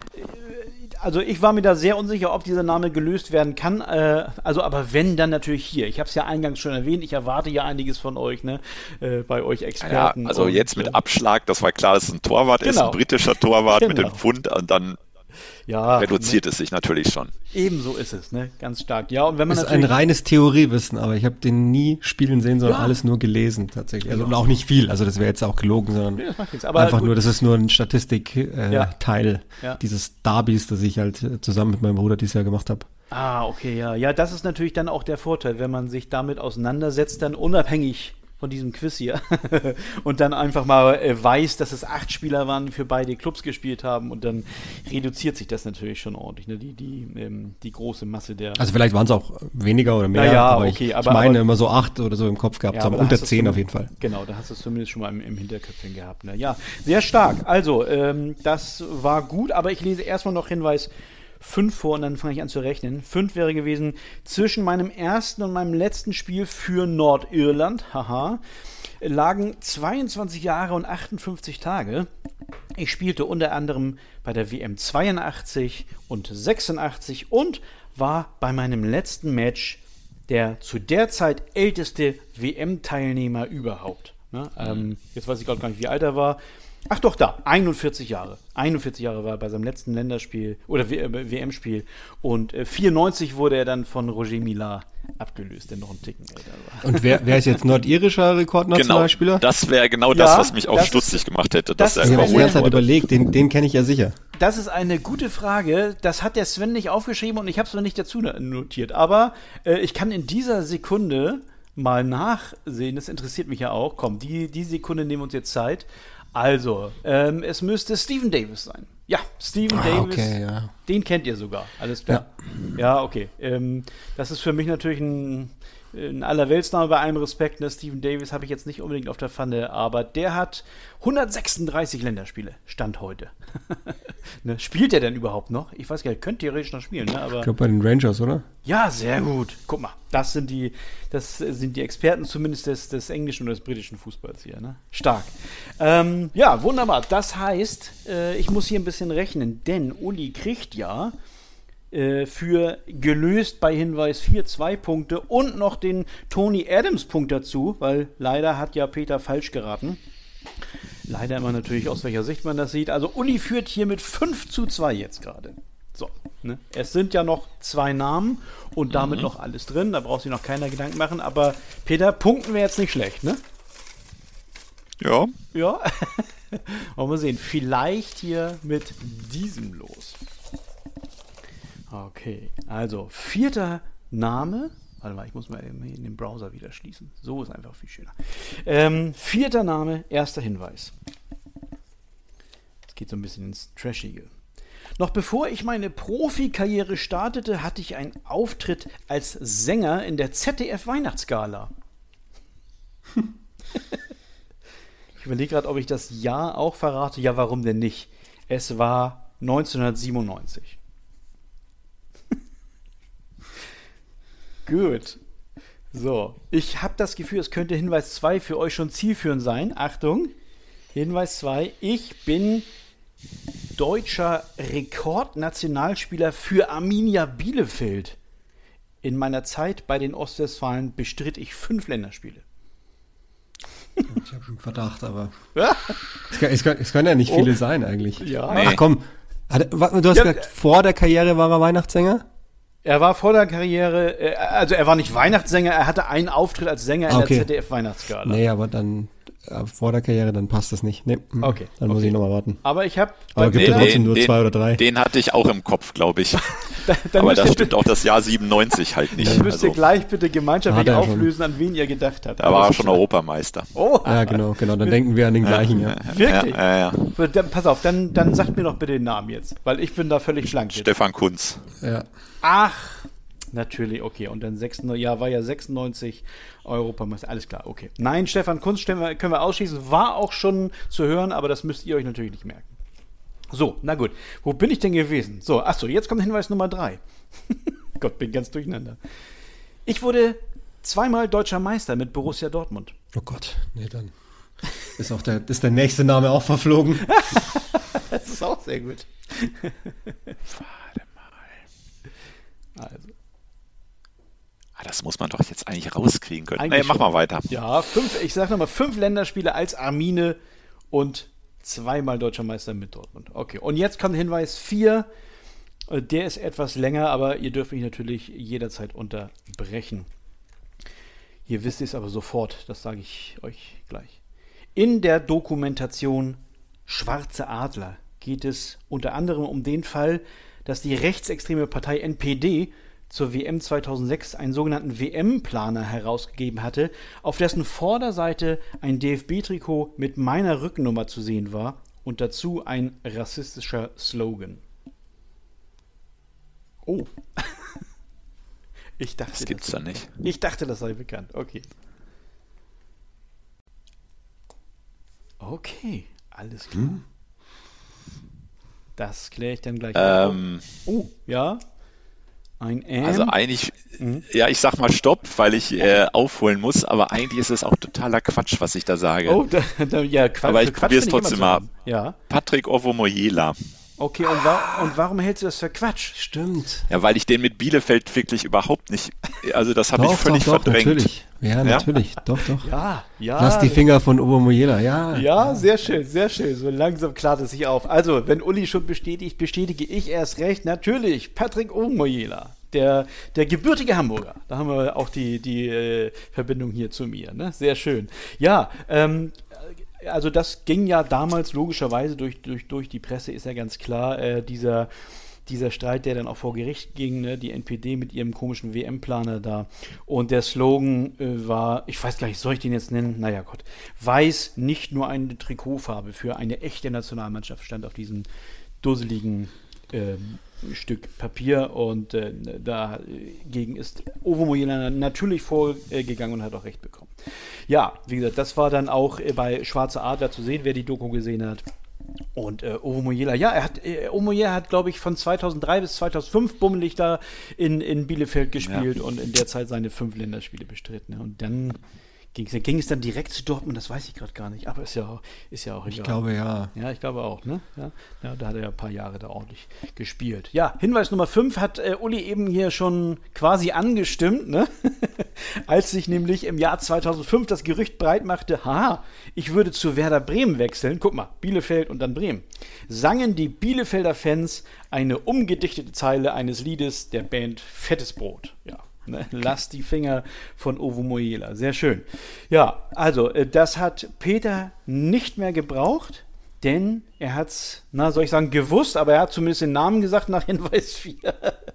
Also ich war mir da sehr unsicher, ob dieser Name gelöst werden kann. Äh, also aber wenn, dann natürlich hier. Ich habe es ja eingangs schon erwähnt, ich erwarte ja einiges von euch, ne? Äh, bei euch Experten. Ja, also und, jetzt mit Abschlag, das war klar, dass es ein Torwart genau. ist, ein britischer Torwart genau. mit dem Pfund und dann ja, reduziert ne? es sich natürlich schon. Ebenso ist es, ne? Ganz stark. Ja, und wenn man ist ein reines Theoriewissen, aber ich habe den nie spielen sehen, sondern ja. alles nur gelesen tatsächlich. Also ja. auch nicht viel, also das wäre jetzt auch gelogen, sondern ja, das macht nichts. Aber einfach gut. nur, das ist nur ein Statistik-Teil äh, ja. ja. dieses Derbys, das ich halt äh, zusammen mit meinem Bruder dieses Jahr gemacht habe. Ah, okay, ja. Ja, das ist natürlich dann auch der Vorteil, wenn man sich damit auseinandersetzt, dann unabhängig von diesem Quiz hier und dann einfach mal äh, weiß, dass es acht Spieler waren, die für beide Clubs gespielt haben und dann reduziert sich das natürlich schon ordentlich, ne? die, die, ähm, die große Masse der... Also vielleicht waren es auch weniger oder mehr, ja, ja, aber, okay, ich, aber ich meine aber, immer so acht oder so im Kopf gehabt ja, haben, unter zehn auf jeden Fall. Genau, da hast du es zumindest schon mal im, im Hinterköpfchen gehabt. Ne? Ja, sehr stark. Also, ähm, das war gut, aber ich lese erstmal noch Hinweis fünf vor und dann fange ich an zu rechnen. fünf wäre gewesen, zwischen meinem ersten und meinem letzten Spiel für Nordirland, haha, lagen zweiundzwanzig Jahre und achtundfünfzig Tage. Ich spielte unter anderem bei der W M zweiundachtzig und sechsundachtzig und war bei meinem letzten Match der zu der Zeit älteste W M-Teilnehmer überhaupt. Ne? Ähm, jetzt weiß ich gerade gar nicht, wie alt er war. Ach doch, da, einundvierzig Jahre. einundvierzig Jahre war er bei seinem letzten Länderspiel oder W M-Spiel. Und äh, vierundneunzig wurde er dann von Roger Millar abgelöst, der noch einen Ticken älter war. Und wer, wer ist jetzt nordirischer Rekordnationalspieler? Genau, das wäre genau das, ja, was mich auch stutzig ist, gemacht hätte. Das ist ich habe die ganze Zeit überlegt, den, den kenne ich ja sicher. Das ist eine gute Frage. Das hat der Sven nicht aufgeschrieben und ich habe es noch nicht dazu notiert. Aber äh, ich kann in dieser Sekunde mal nachsehen, das interessiert mich ja auch. Komm, die, die Sekunde nehmen wir uns jetzt Zeit. Also, ähm, es müsste Steven Davis sein. Ja, Steven ah, Davis, okay, ja. Den kennt ihr sogar. Alles klar. Ja, ja okay. Ähm, das ist für mich natürlich ein, ein Allerweltsname bei allem Respekt. Ne? Steven Davis habe ich jetzt nicht unbedingt auf der Pfanne, aber der hat hundertsechsunddreißig Länderspiele, Stand heute. Ne? Spielt er denn überhaupt noch? Ich weiß gar nicht, könnte theoretisch noch spielen. Ne? Aber ich glaube bei den Rangers, oder? Ja, sehr gut. Guck mal, das sind die, das sind die Experten zumindest des, des englischen und des britischen Fußballs hier. Ne? Stark. Ähm, ja, wunderbar. Das heißt, äh, ich muss hier ein bisschen rechnen, denn Uli kriegt ja äh, für gelöst bei Hinweis vier zwei Punkte und noch den Tony Adams Punkt dazu, weil leider hat ja Peter falsch geraten. Leider immer natürlich, aus welcher Sicht man das sieht. Also Uli führt hier mit fünf zu zwei jetzt gerade. So, Ne? Es sind ja noch zwei Namen und damit mhm. noch alles drin. Da braucht sich noch keiner Gedanken machen. Aber Peter, punkten wir jetzt nicht schlecht, ne? Ja. Ja. Wollen wir sehen. Vielleicht hier mit diesem los. Okay. Also, vierter Name. Warte mal, ich muss mal in den Browser wieder schließen. So ist einfach viel schöner. Ähm, vierter Name, erster Hinweis. Es geht so ein bisschen ins Trashige. Noch bevor ich meine Profikarriere startete, hatte ich einen Auftritt als Sänger in der Z D F-Weihnachtsgala. Ich überlege gerade, ob ich das Jahr auch verrate. Ja, warum denn nicht? Es war neunzehnhundertsiebenundneunzig. Gut. So, ich habe das Gefühl, es könnte Hinweis zwei für euch schon zielführend sein. Achtung, Hinweis zwei. Ich bin deutscher Rekordnationalspieler für Arminia Bielefeld. In meiner Zeit bei den Ostwestfalen bestritt ich fünf Länderspiele. Ich habe einen Verdacht, aber es, kann, es, kann, es können ja nicht viele oh. sein eigentlich. Ja. Ach komm, du hast ja, gesagt, vor der Karriere war er Weihnachtssänger? Er war vor der Karriere, also er war nicht Weihnachtssänger, er hatte einen Auftritt als Sänger in okay. der Z D F-Weihnachtsgala. Nee, aber dann vor der Karriere, dann passt das nicht. Nee, okay. Dann muss okay. ich nochmal warten. Aber ich habe... Aber gibt es trotzdem nur den, zwei oder drei? Den hatte ich auch im Kopf, glaube ich. da, aber da stimmt auch das Jahr siebenundneunzig halt nicht. Dann müsst ihr also, gleich bitte gemeinschaftlich auflösen, schon. An wen ihr gedacht habt. Da war er schon Europameister. Oh. Ja, genau, genau. Dann denken wir an den gleichen, ja. ja. Wirklich? Ja, ja, ja. Dann, pass auf, dann, dann sagt mir doch bitte den Namen jetzt, weil ich bin da völlig schlank jetzt. Stefan Kuntz. Ja. Ach, natürlich, okay. Und dann sechsundneunzig, ja, war ja sechsundneunzig Europameister. Alles klar, okay. Nein, Stefan Kuntz können wir, können wir ausschließen. War auch schon zu hören, aber das müsst ihr euch natürlich nicht merken. So, na gut. Wo bin ich denn gewesen? So, achso, jetzt kommt Hinweis Nummer drei. Gott, bin ganz durcheinander. Ich wurde zweimal deutscher Meister mit Borussia Dortmund. Oh Gott, nee, dann ist auch der, ist der nächste Name auch verflogen. Das ist auch sehr gut. Warte mal. Also. Ah, das muss man doch jetzt eigentlich rauskriegen können. Eigentlich nee, mach mal weiter. Ja, fünf, ich sag nochmal, fünf Länderspiele als Armine und zweimal deutscher Meister mit Dortmund. Okay, und jetzt kommt Hinweis vier. Der ist etwas länger, aber ihr dürft mich natürlich jederzeit unterbrechen. Hier wisst ihr es aber sofort, das sage ich euch gleich. In der Dokumentation Schwarze Adler geht es unter anderem um den Fall, dass die rechtsextreme Partei N P D zur W M zweitausendsechs einen sogenannten W M-Planer herausgegeben hatte, auf dessen Vorderseite ein D F B-Trikot mit meiner Rückennummer zu sehen war und dazu ein rassistischer Slogan. Oh. Ich dachte, das gibt's da nicht. Ich dachte, das sei bekannt. Okay. Okay, alles klar. Hm? Das kläre ich dann gleich. Ähm, oh, ja. Ein ähm. Also eigentlich, mhm. ja, ich sag mal Stopp, weil ich äh, aufholen muss, aber eigentlich ist es auch totaler Quatsch, was ich da sage. Oh, da, da, ja, Quatsch. Aber ich probiere es trotzdem mal. Ja. Patrick Ovomoyela. Okay, und, wa- und warum hältst du das für Quatsch? Stimmt. Ja, weil ich den mit Bielefeld wirklich überhaupt nicht, also das habe ich völlig doch, doch, verdrängt. Natürlich. Ja, ja, natürlich, doch, doch. Ja, ja. Lass die Finger von Ovomoyela, ja. Ja, sehr schön, sehr schön. So langsam klart es sich auf. Also, wenn Uli schon bestätigt, bestätige ich erst recht. Natürlich, Patrick Ovomoyela, der, der gebürtige Hamburger. Da haben wir auch die, die äh, Verbindung hier zu mir. Ne? Sehr schön. Ja, ähm, also das ging ja damals logischerweise durch, durch, durch die Presse, ist ja ganz klar, äh, dieser, dieser Streit, der dann auch vor Gericht ging, ne? Die N P D mit ihrem komischen W M-Planer da. Und der Slogan äh, war, ich weiß gar nicht, soll ich den jetzt nennen? Naja Gott, weiß nicht nur eine Trikotfarbe für eine echte Nationalmannschaft, stand auf diesem dusseligen äh, Stück Papier und äh, dagegen ist Ovomoyela natürlich vorgegangen und hat auch recht bekommen. Ja, wie gesagt, das war dann auch bei Schwarze Adler zu sehen, wer die Doku gesehen hat. Und äh, Ovomoyela, ja, er hat, äh, Ovomoyela hat, glaube ich, von zweitausenddrei bis zweitausendfünf bummelig da in, in Bielefeld gespielt ja. und in der Zeit seine fünf Länderspiele bestritten. Und dann Ging, ging es dann direkt zu Dortmund? Das weiß ich gerade gar nicht. Aber ist ja, ist ja auch egal. Ich glaube, ja. Ja, ich glaube auch, ne? Ja, ja, da hat er ja ein paar Jahre da ordentlich gespielt. Ja, Hinweis Nummer fünf hat äh, Uli eben hier schon quasi angestimmt, ne? Als sich nämlich im Jahr zweitausendfünf das Gerücht breit machte, haha, ich würde zu Werder Bremen wechseln. Guck mal, Bielefeld und dann Bremen. Sangen die Bielefelder Fans eine umgedichtete Zeile eines Liedes der Band Fettes Brot. Ja. Ne, lass die Finger von Ovo Moyela. Sehr schön. Ja, also, das hat Peter nicht mehr gebraucht, denn er hat es, na, soll ich sagen, gewusst, aber er hat zumindest den Namen gesagt nach Hinweis vier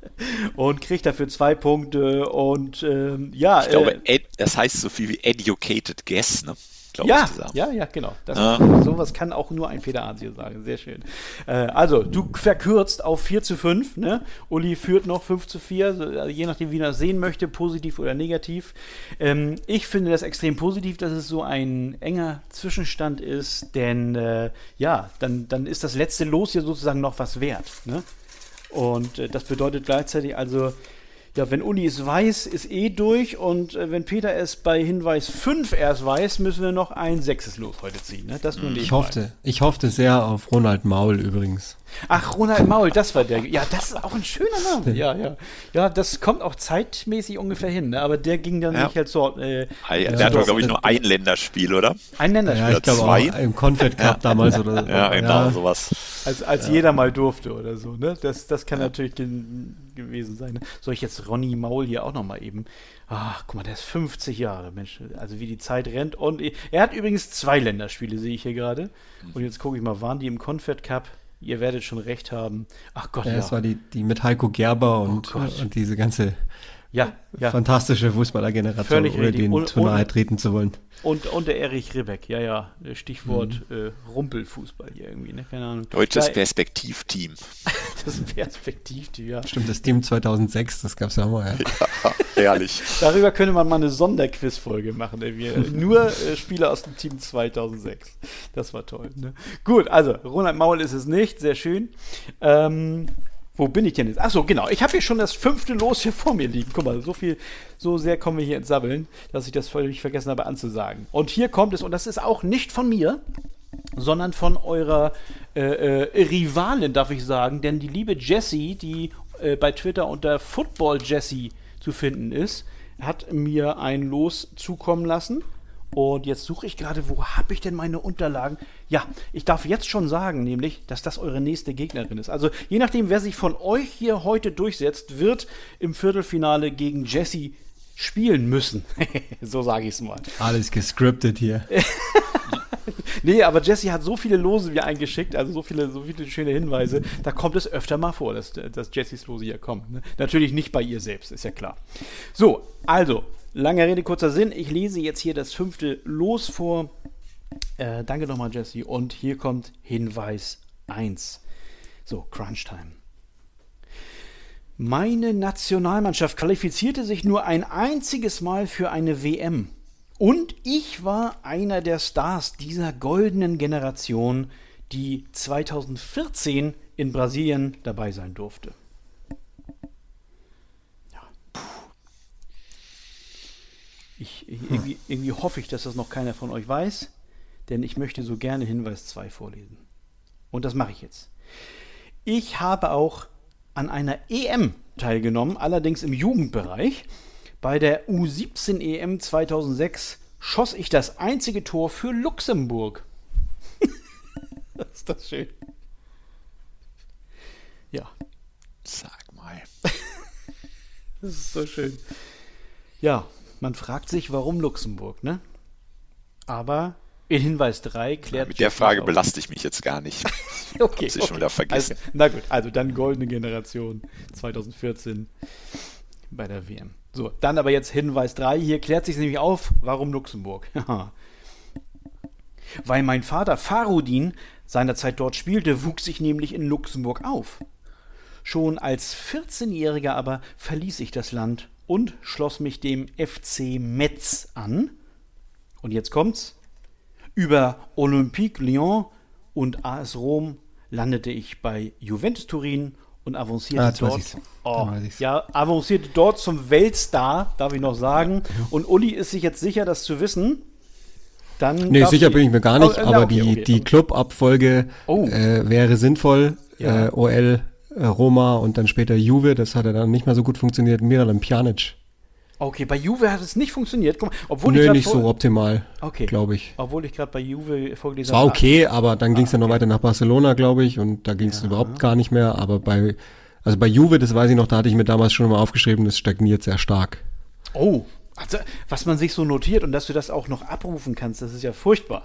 und kriegt dafür zwei Punkte und ähm, ja. Ich glaube, äh, ed, das heißt so viel wie educated guess, ne? Ja, ja, ja, genau. Das, ah. Sowas kann auch nur ein Peter Arnsio sagen. Sehr schön. Äh, also, du verkürzt auf vier zu fünf. Ne? Uli führt noch fünf zu vier, also je nachdem, wie er das sehen möchte, positiv oder negativ. Ähm, ich finde das extrem positiv, dass es so ein enger Zwischenstand ist, denn äh, ja, dann, dann ist das letzte Los hier sozusagen noch was wert. Ne? Und äh, das bedeutet gleichzeitig also, ja, wenn Uli es weiß, ist eh durch und äh, wenn Peter es bei Hinweis fünf erst weiß, müssen wir noch ein sechstes Los heute ziehen. Ne? Das nur ich, hoffte, ich hoffte sehr auf Ronald Maul übrigens. Ach, Ronald Maul, das war der. Ja, das ist auch ein schöner Name. Ja, ja. Ja, das kommt auch zeitmäßig ungefähr hin, ne? Aber der ging dann ja. nicht als so. Äh, der ja, hat doch, glaube ich, nur ein Länderspiel, oder? Ein Länderspiel. Ja, ich glaube auch im Confed Cup ja. damals oder so. Ja, genau, ja. sowas. Als, als ja. jeder mal durfte oder so, ne? Das, das kann ja. natürlich den, gewesen sein. Ne? Soll ich jetzt Ronny Maul hier auch nochmal eben. Ach, guck mal, der ist fünfzig Jahre, Mensch. Also wie die Zeit rennt. Und er hat übrigens zwei Länderspiele, sehe ich hier gerade. Und jetzt gucke ich mal, waren die im Confed Cup? Ihr werdet schon recht haben. Ach Gott, ja. Das ja. war die, die mit Heiko Gerber und, oh und diese ganze ja, ja. fantastische Fußballergeneration, ohne den zu nahe treten zu wollen. Und, und der Erich Ribbeck, ja, ja. Stichwort mhm. äh, Rumpelfußball hier irgendwie, ne? Keine Ahnung. Deutsches da, Perspektivteam. Das ist ein Perspektivteam, ja. Stimmt, das Team zweitausendsechs, das gab's ja auch mal, ja. Ja, herrlich. Darüber könnte man mal eine Sonderquiz-Folge machen, ey. Wir, nur äh, Spieler aus dem Team zweitausendsechs. Das war toll, ne? Gut, also, Ronald Maul ist es nicht, sehr schön. Ähm... Wo bin ich denn jetzt? Achso, genau. Ich habe hier schon das fünfte Los hier vor mir liegen. Guck mal, so viel, so sehr kommen wir hier ins Sabbeln, dass ich das völlig vergessen habe anzusagen. Und hier kommt es, und das ist auch nicht von mir, sondern von eurer äh, äh, Rivalin, darf ich sagen. Denn die liebe Jessie, die äh, bei Twitter unter Football Jessie zu finden ist, hat mir ein Los zukommen lassen. Und jetzt suche ich gerade, wo habe ich denn meine Unterlagen? Ja, ich darf jetzt schon sagen, nämlich, dass das eure nächste Gegnerin ist. Also je nachdem, wer sich von euch hier heute durchsetzt, wird im Viertelfinale gegen Jessie spielen müssen. So sage ich es mal. Alles gescriptet hier. Nee, aber Jessie hat so viele Lose hier eingeschickt, also so viele, so viele schöne Hinweise, da kommt es öfter mal vor, dass, dass Jessies Lose hier kommen. Ne? Natürlich nicht bei ihr selbst, ist ja klar. So, also, lange Rede, kurzer Sinn. Ich lese jetzt hier das fünfte Los vor. Äh, danke nochmal, Jessie. Und hier kommt Hinweis eins. So, Crunch Time. Meine Nationalmannschaft qualifizierte sich nur ein einziges Mal für eine W M. Und ich war einer der Stars dieser goldenen Generation, die zweitausendvierzehn in Brasilien dabei sein durfte. Ja. Ich, ich, irgendwie, irgendwie hoffe ich, dass das noch keiner von euch weiß, denn ich möchte so gerne Hinweis zwei vorlesen. Und das mache ich jetzt. Ich habe auch an einer E M teilgenommen, allerdings im Jugendbereich. Bei der U siebzehn E M zweitausendsechs schoss ich das einzige Tor für Luxemburg. Ist das schön. Ja. Sag mal. Das ist so schön. Ja, man fragt sich, warum Luxemburg, ne? Aber in Hinweis drei klärt... Ja, mit der Frage belaste ich mich jetzt gar nicht. Okay. Hab's ich okay. schon wieder vergessen. Also, na gut, also dann goldene Generation zweitausendvierzehn bei der W M. So, dann aber jetzt Hinweis drei. Hier klärt sich nämlich auf, warum Luxemburg. Weil mein Vater Farudin seinerzeit dort spielte, wuchs ich nämlich in Luxemburg auf. Schon als vierzehnjähriger aber verließ ich das Land und schloss mich dem F C Metz an. Und jetzt kommt's. Über Olympique Lyon und A S Rom landete ich bei Juventus Turin und avancierte ah, dort. Oh, ja, avancierte dort zum Weltstar, darf ich noch sagen. Und Uli ist sich jetzt sicher, das zu wissen. Dann nee, sicher bin ich mir gar nicht, oh, aber okay, die, okay. die Club-Abfolge oh. äh, wäre sinnvoll. Ja. Äh, O L, äh, Roma und dann später Juve, das hat ja dann nicht mehr so gut funktioniert. Miralem Pjanic. Okay, bei Juve hat es nicht funktioniert. Guck mal, obwohl Nö, ich nicht vor- so optimal, okay. glaube ich. Obwohl ich gerade bei Juve vorgelesen habe. Es war okay, habe. aber dann ging es ah, ja noch okay. weiter nach Barcelona, glaube ich, und da ging es ja. überhaupt gar nicht mehr. Aber bei, also bei Juve, das weiß ich noch, da hatte ich mir damals schon mal aufgeschrieben, das stagniert sehr stark. Oh, also, was man sich so notiert und dass du das auch noch abrufen kannst, das ist ja furchtbar.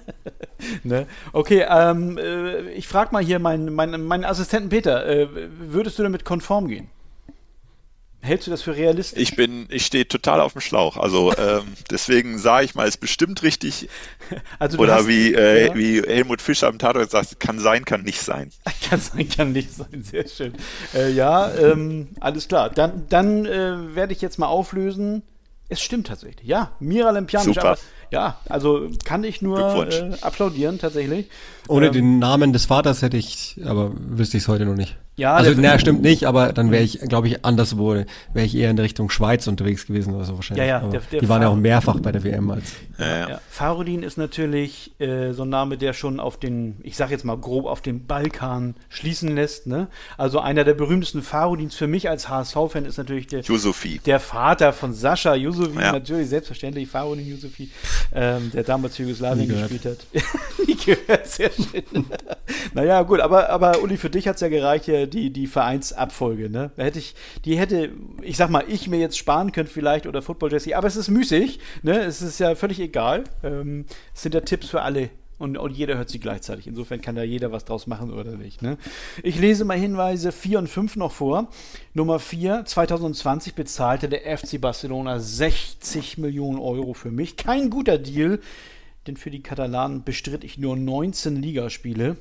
Ne? Okay, ähm, äh, ich frage mal hier meinen, meinen, meinen Assistenten Peter, äh, würdest du damit konform gehen? Hältst du das für realistisch? Ich bin, ich stehe total auf dem Schlauch. Also ähm, deswegen sage ich mal, ist bestimmt richtig. Also Oder hast, wie, äh, ja. wie Helmut Fischer am Tatort sagt, kann sein, kann nicht sein. Kann sein, kann nicht sein. Sehr schön. Äh, ja, ähm, alles klar. Dann, dann äh, werde ich jetzt mal auflösen. Es stimmt tatsächlich. Ja, Miralem Pjanic. Super. Aber, ja, also kann ich nur äh, applaudieren tatsächlich. Ohne ähm, den Namen des Vaters hätte ich, aber wüsste ich es heute noch nicht. Ja, also, naja, stimmt nicht, aber dann wäre ich, glaube ich, anderswo, wäre ich eher in der Richtung Schweiz unterwegs gewesen oder so wahrscheinlich. Ja, ja, der, der die waren Far- ja auch mehrfach bei der W M als. Ja, ja. Ja. Farudin ist natürlich äh, so ein Name, der schon auf den, ich sag jetzt mal grob, auf den Balkan schließen lässt. Ne? Also einer der berühmtesten Farudins für mich als H S V-Fan ist natürlich der, Yusufi. der Vater von Sascha Yusufi, ja. natürlich, selbstverständlich, Farudin Yusufi, ähm, der damals für Jugoslawien gespielt hat. Nie gehört, sehr schön. Naja, gut, aber, aber Uli, für dich hat es ja gereicht, ja, die, die Vereinsabfolge, ne? Da hätte ich, die hätte, ich sag mal, ich mir jetzt sparen können vielleicht oder Football Jesse, aber es ist müßig, ne? Es ist ja völlig egal. Ähm, es sind ja Tipps für alle und, und jeder hört sie gleichzeitig. Insofern kann da jeder was draus machen oder nicht, ne? Ich lese mal Hinweise vier und fünf noch vor. Nummer vier, zwanzig zwanzig bezahlte der F C Barcelona sechzig Millionen Euro für mich. Kein guter Deal, denn für die Katalanen bestritt ich nur neunzehn Ligaspiele.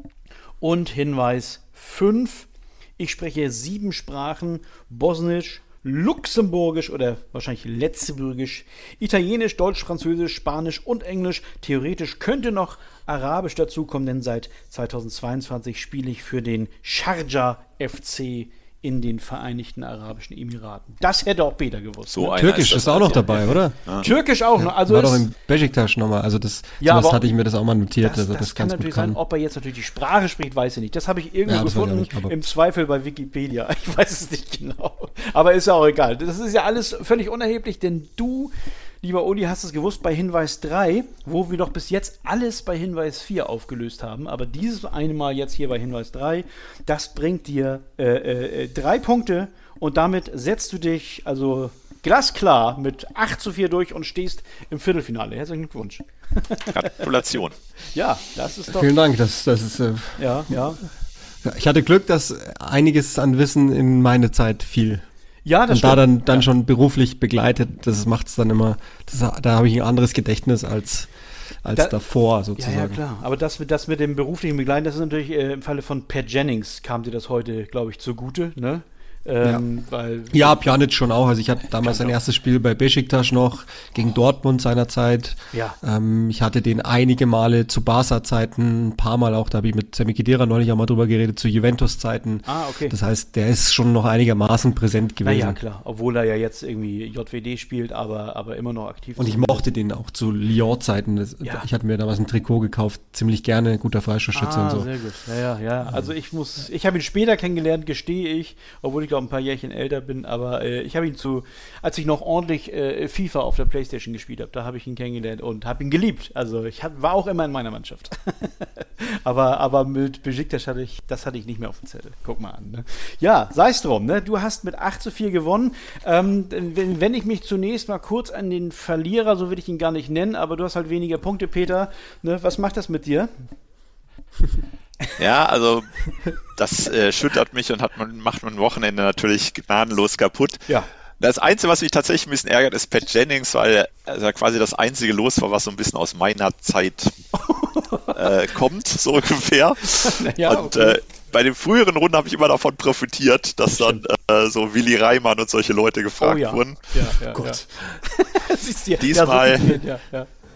Und Hinweis fünf, ich spreche sieben Sprachen, Bosnisch, Luxemburgisch oder wahrscheinlich Letzteburgisch, Italienisch, Deutsch, Französisch, Spanisch und Englisch. Theoretisch könnte noch Arabisch dazukommen, denn seit zweitausendzweiundzwanzig spiele ich für den Sharjah F C in den Vereinigten Arabischen Emiraten. Das hätte auch Peter gewusst. So ne? Türkisch ist, ist auch noch dabei, ja. oder? Ja. Türkisch auch noch. Also war doch im Besiktas nochmal. Also das, ja, sowas hatte ich mir das auch mal notiert. Das, also das, das kann natürlich sein. Ob er jetzt natürlich die Sprache spricht, weiß ich nicht. Das habe ich irgendwo ja, gefunden. Nicht, im Zweifel bei Wikipedia. Ich weiß es nicht genau. Aber ist ja auch egal. Das ist ja alles völlig unerheblich, denn du, lieber Uli, hast es gewusst bei Hinweis drei, wo wir doch bis jetzt alles bei Hinweis vier aufgelöst haben. Aber dieses eine Mal jetzt hier bei Hinweis drei, das bringt dir äh, äh, drei Punkte und damit setzt du dich also glasklar mit acht zu vier durch und stehst im Viertelfinale. Herzlichen Glückwunsch. Gratulation. Ja, das ist doch... Vielen Dank, das, das ist... Äh, ja, ja. Ich hatte Glück, dass einiges an Wissen in meine Zeit fiel. Ja, das und stimmt. da dann, dann ja. schon beruflich begleitet, das macht es dann immer, das, da habe ich ein anderes Gedächtnis als, als da, davor sozusagen. Ja, ja, klar. Aber das, das mit dem beruflichen Begleiten, das ist natürlich äh, im Falle von Pat Jennings kam dir das heute, glaube ich, zugute, ne? Ähm, ja. Weil, ja, Pjanic schon auch. Also ich hatte damals sein erstes Spiel bei Besiktas noch, gegen Dortmund seinerzeit. Ja. Ähm, ich hatte den einige Male zu Barca-Zeiten, ein paar Mal auch, da habe ich mit Sami Khedira neulich auch mal drüber geredet, zu Juventus-Zeiten. Ah, okay. Das heißt, der ist schon noch einigermaßen präsent gewesen. Na ja, klar. Obwohl er ja jetzt irgendwie J W D spielt, aber, aber immer noch aktiv. Und ich mochte den auch zu Lyon-Zeiten. Ja. Ich hatte mir damals ein Trikot gekauft, ziemlich gerne, guter Freistoßschütze ah, und so. Sehr gut. Ja, ja, ja. Also ich muss, ich habe ihn später kennengelernt, gestehe ich, obwohl ich glaube ein paar Jährchen älter bin, aber äh, ich habe ihn zu, als ich noch ordentlich äh, FIFA auf der Playstation gespielt habe, da habe ich ihn kennengelernt und habe ihn geliebt. Also ich hab, war auch immer in meiner Mannschaft. aber, aber mit Besiktas hatte ich, das hatte ich nicht mehr auf dem Zettel. Guck mal an. Ne? Ja, sei es drum, ne? Du hast mit acht zu vier gewonnen. Ähm, wenn, wenn ich mich zunächst mal kurz an den Verlierer, so will ich ihn gar nicht nennen, aber du hast halt weniger Punkte, Peter. Ne? Was macht das mit dir? Ja, also das äh, schüttert mich und hat man, macht man Wochenende natürlich gnadenlos kaputt. Ja. Das Einzige, was mich tatsächlich ein bisschen ärgert, ist Pat Jennings, weil er quasi das einzige Los war, was so ein bisschen aus meiner Zeit äh, kommt, so ungefähr. Ja, und okay. äh, bei den früheren Runden habe ich immer davon profitiert, dass dann äh, so Willi Reimann und solche Leute gefragt oh, ja. wurden. Ja, ja, Gott. Ja. Diesmal... Ja, ja.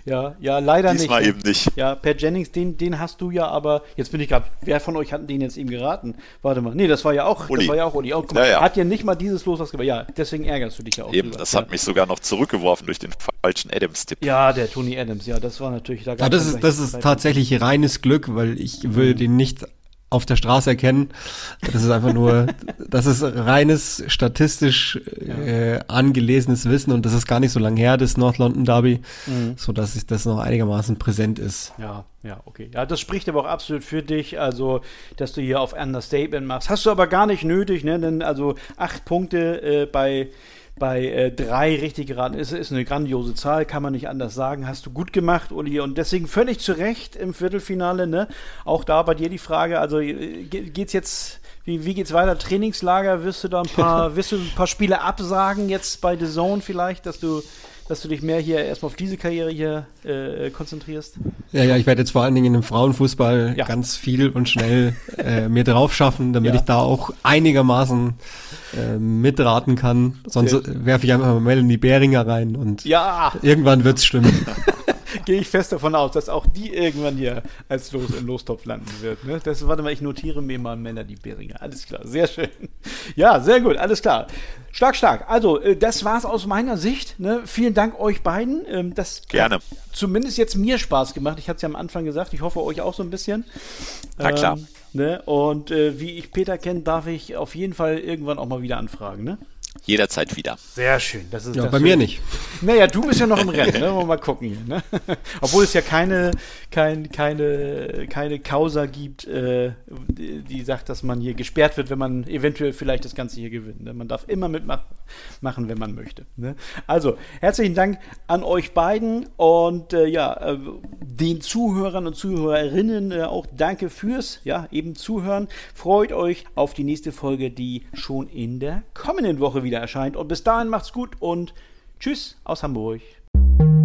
Ja, ja, leider Diesmal nicht. Diesmal eben nicht. Ja, Pat Jennings, den, den hast du ja, aber jetzt bin ich gerade, wer von euch hat den jetzt eben geraten? Warte mal, nee, das war ja auch, Uli. das war ja auch Uli. Oh, guck mal, ja, ja. Hat ja nicht mal dieses Los was gemacht. Ja, deswegen ärgerst du dich ja auch. Eben, drüber. das ja. hat mich sogar noch zurückgeworfen durch den falschen Adams-Tipp. Ja, der Tony Adams, ja, das war natürlich... Da ja, das ist, das ist tatsächlich reines Glück, weil ich würde mhm. den nicht auf der Straße erkennen. Das ist einfach nur, das ist reines statistisch äh, angelesenes Wissen und das ist gar nicht so lange her, das North London Derby, mhm. so dass ich das noch einigermaßen präsent ist. Ja, ja, okay. Ja, das spricht aber auch absolut für dich, also, dass du hier auf Understatement machst. Hast du aber gar nicht nötig, ne, denn also acht Punkte äh, bei Bei äh, drei richtig geraten ist, ist eine grandiose Zahl, kann man nicht anders sagen. Hast du gut gemacht, Uli. Und deswegen völlig zu Recht im Viertelfinale. Ne? Auch da bei dir die Frage, also geht's jetzt, wie, wie geht's weiter? Trainingslager, wirst du da ein paar, wirst du ein paar Spiele absagen jetzt bei The Zone vielleicht, dass du dass du dich mehr hier erstmal auf diese Karriere hier äh, konzentrierst? Ja, ja, ich werde jetzt vor allen Dingen im Frauenfußball ja. ganz viel und schnell äh, mir drauf schaffen, damit ja. ich da auch einigermaßen äh, mitraten kann. Sonst werfe ich einfach mal Melanie Behringer rein und ja. irgendwann wird's stimmen. Gehe ich fest davon aus, dass auch die irgendwann hier als Los im Lostopf landen wird. Ne? Das, warte mal, ich notiere mir mal Melanie Behringer. Alles klar, sehr schön. Ja, sehr gut, alles klar. Stark, stark. Also, das war's aus meiner Sicht. Ne? Vielen Dank euch beiden. Das Gerne. Hat zumindest jetzt mir Spaß gemacht. Ich hatte es ja am Anfang gesagt. Ich hoffe, euch auch so ein bisschen. Na klar. Ähm, ne? Und äh, wie ich Peter kenne, darf ich auf jeden Fall irgendwann auch mal wieder anfragen, ne? Jederzeit wieder. Sehr schön. Das ist ja, das bei schön. Mir nicht. Naja, du bist ja noch im Rennen. Ne? Mal gucken hier. Ne? Obwohl es ja keine, kein, keine, keine Causa gibt, äh, die, die sagt, dass man hier gesperrt wird, wenn man eventuell vielleicht das Ganze hier gewinnt. Ne? Man darf immer mitmachen, wenn man möchte. Ne? Also, herzlichen Dank an euch beiden und äh, ja, äh, den Zuhörern und Zuhörerinnen äh, auch danke fürs ja, eben Zuhören. Freut euch auf die nächste Folge, die schon in der kommenden Woche wieder erscheint. Und bis dahin macht's gut und tschüss aus Hamburg.